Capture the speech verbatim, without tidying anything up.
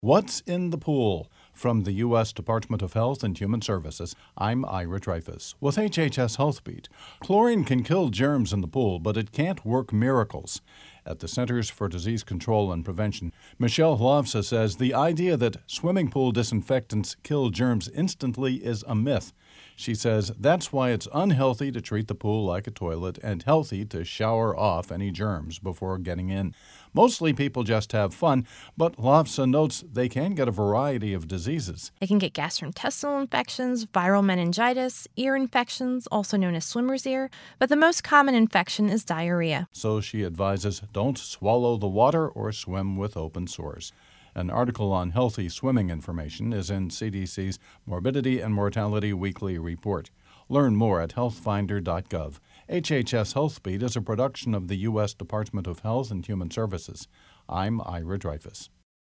What's in the pool? From the U S Department of Health and Human Services, I'm Ira Dreyfus with H H S Healthbeat. Chlorine can kill germs in the pool, but it can't work miracles. At the Centers for Disease Control and Prevention, Michelle Hlavsa says the idea that swimming pool disinfectants kill germs instantly is a myth. She says that's why it's unhealthy to treat the pool like a toilet and healthy to shower off any germs before getting in. Mostly people just have fun, but Hlavsa notes they can get a variety of diseases. They can get gastrointestinal infections, viral meningitis, ear infections, also known as swimmer's ear, but the most common infection is diarrhea. So she advises don't swallow the water or swim with open sores. An article on healthy swimming information is in C D C's Morbidity and Mortality Weekly Report. Learn more at health finder dot gov. H H S Healthbeat is a production of the U S Department of Health and Human Services. I'm Ira Dreyfus.